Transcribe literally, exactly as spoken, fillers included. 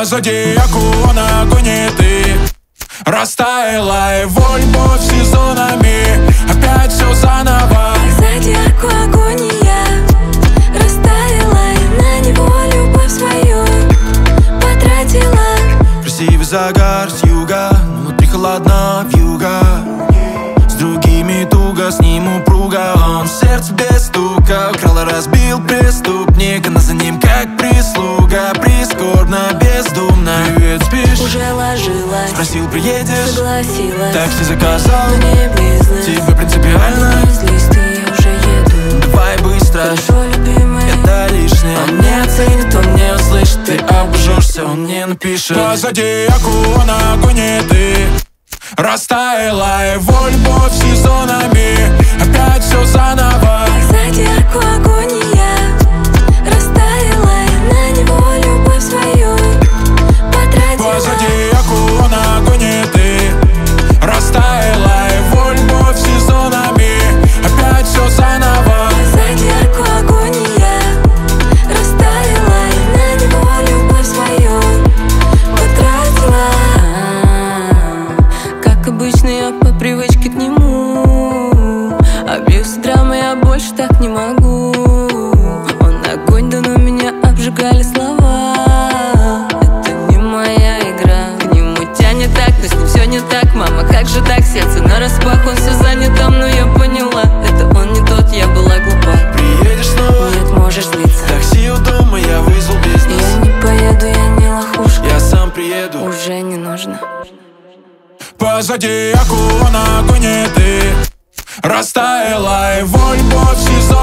зодиаку он огонь, и ты растаяла, его любовь сезонами, опять все заново. По зодиаку агония, растаяла, и на него любовь свою потратила. Красивый загар с юга, внутри холодна вьюга. С другими туго, с ним упруга. Он сердце без стука украл и разбил преступник. Она за ним как прислуга, прискорбно, бездумно. Привет, спишь? Уже ложилась, спросил, приедешь? согласилась, такси заказал, но не бизнес. тебе принципиально? Не злись, ты, я уже еду. Давай быстро, Хорошо, любимый, это лишнее. он не оценит, он не услышит. Ты обжжешься, он не напишет. По зодиаку он огонь, и ты растаяла, его любовь сезонами, опять все заново. По зодиаку агония, растаяла, и на него любовь свою потратила. По зодиаку он огонь, и ты растаяла, его любовь сезонами, опять все заново. По зодиаку агония, растаяла, и на него любовь свою потратила. Как обычно, я по привычке к нему. Абьюз и драма, я больше так не могу. Он огонь, да но меня обжигали слова. Это не моя игра. К нему тянет так, но с ним все не так. Мама, как же так, сердце нараспах, он все занят там, но я поняла, это он не тот, я была глупа. Приедешь снова? Нет, можешь злиться. Такси у дома, я вызвал бизнес. Я не поеду, я не лохушка. Я сам приеду. Уже не нужно. По зодиаку он огонь, и ты растаяла, его любовь сезонами.